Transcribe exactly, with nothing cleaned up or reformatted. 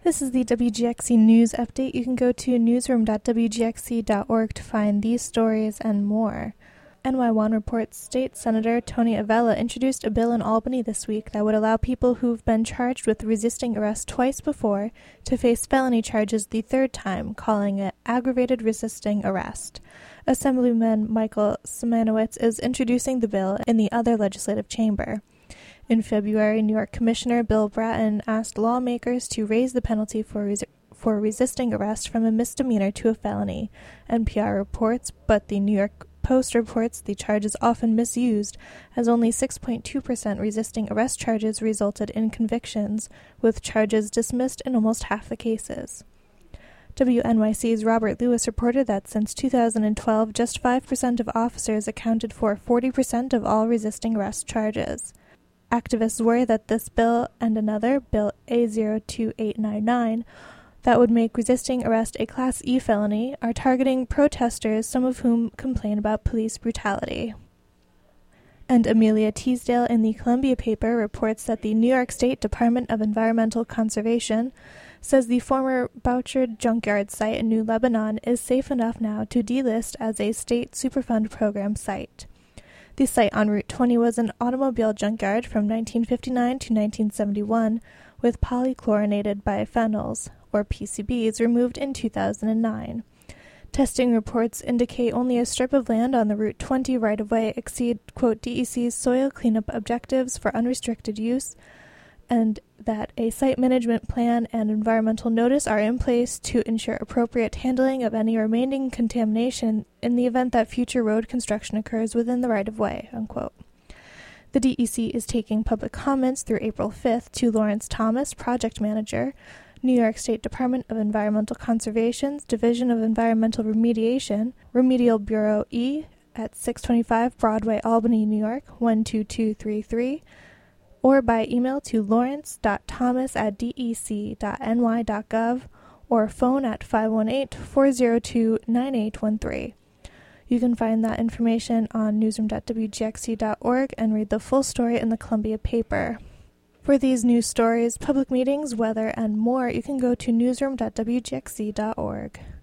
This is the W G X C News Update. You can go to newsroom dot w g x c dot org to find these stories and more. N Y one reports State Senator Tony Avella introduced a bill in Albany this week that would allow people who've been charged with resisting arrest twice before to face felony charges the third time, calling it aggravated resisting arrest. Assemblyman Michael Simanowicz is introducing the bill in the other legislative chamber. In February, New York Commissioner Bill Bratton asked lawmakers to raise the penalty for res- for resisting arrest from a misdemeanor to a felony. N P R reports, but the New York Post reports the charge is often misused, as only six point two percent resisting arrest charges resulted in convictions, with charges dismissed in almost half the cases. W N Y C's Robert Lewis reported that since two thousand twelve, just five percent of officers accounted for forty percent of all resisting arrest charges. Activists worry that this bill and another, Bill A zero two eight nine nine, that would make resisting arrest a Class E felony, are targeting protesters, some of whom complain about police brutality. And Amelia Teasdale in the Columbia paper reports that the New York State Department of Environmental Conservation says the former Bouchard Junkyard site in New Lebanon is safe enough now to delist as a state Superfund program site. The site on Route twenty was an automobile junkyard from nineteen fifty-nine to nineteen seventy-one, with polychlorinated biphenyls, or P C Bs, removed in two thousand nine. Testing reports indicate only a strip of land on the Route twenty right-of-way exceed, quote, D E C's soil cleanup objectives for unrestricted use, and that a site management plan and environmental notice are in place to ensure appropriate handling of any remaining contamination in the event that future road construction occurs within the right-of-way, unquote. The D E C is taking public comments through April fifth to Lawrence Thomas, project manager, New York State Department of Environmental Conservation's Division of Environmental Remediation, Remedial Bureau E, at six twenty-five Broadway, Albany, New York, one two two three three, or by email to lawrence dot thomas at d e c dot n y dot gov or phone at five one eight, four zero two, nine eight one three. You can find that information on newsroom dot w g x c dot org and read the full story in the Columbia paper. For these news stories, public meetings, weather, and more, you can go to newsroom dot w g x c dot org.